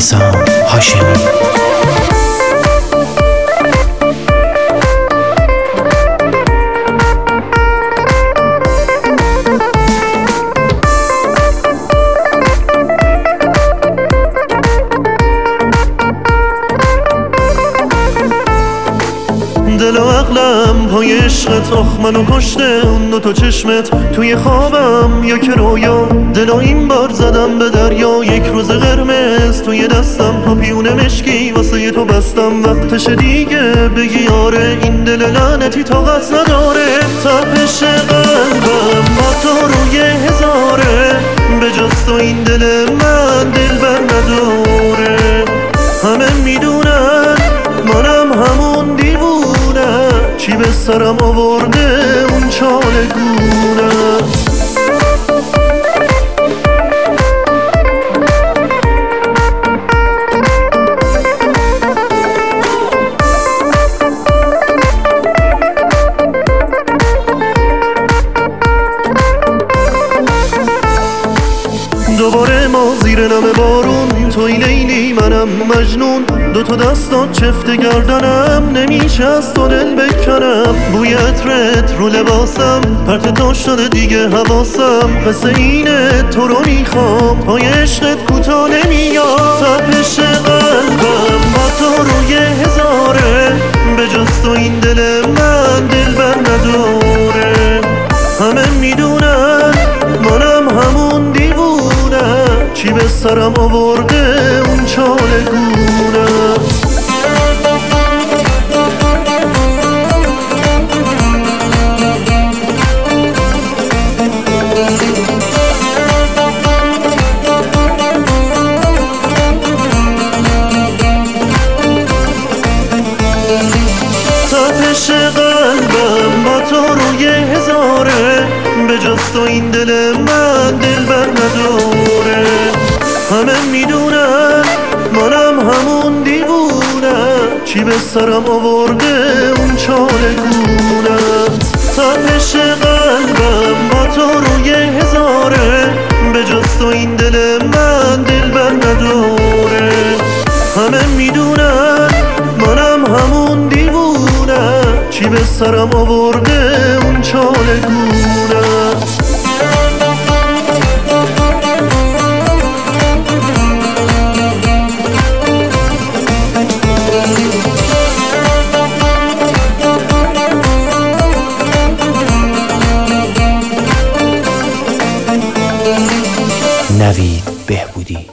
نظام هاشمی. دل و عقلم پای عشقت، آخ منو کشته اون دوتا چشمت. توی خوابم یا که رویا، دلا این بار زدم به دریا. یک روز قرمز توی دستم، پاپیون مشکی واسه تو بستم. وقتش دیگه بگی آره، این دل لعنتی طاقت نداره. تپش قلبم با تو روی هزاره، به جز تو این دل من دل بر نداره. همه میدونن منم همون دیوونه، چی به سرم آورده اون چالگونه. دوباره ما زیر نم بارون، توی لیلی منم مجنون. دوتا دستات چفت گردنم، نمیشه از تو دل بکنم. بوی عطرت رو لباسم، پرت تو شده دیگه حواسم. قصه اینه تو رو میخوام، پای عشقت کوتا نمیاد. تپش قلبم با تو روی هزاره، به جز تو این دل من دل بر نداره. همه میدونن منم همون دیوونه، چی به سرم آورده اون چالگونه. تپش قلبم با تو روی هزاره، به جز تو این دل من دل بر نداره. همه میدونن منم همون دیوونه، چی به سرم آورده اون چالگونه. تپش قلبم با تو روی هزاره، به جز تو این دل من دل بر نداره. همه میدونن منم همون دیوونه، چی به سرم آورده اون چالگونه. نوید بهبودی.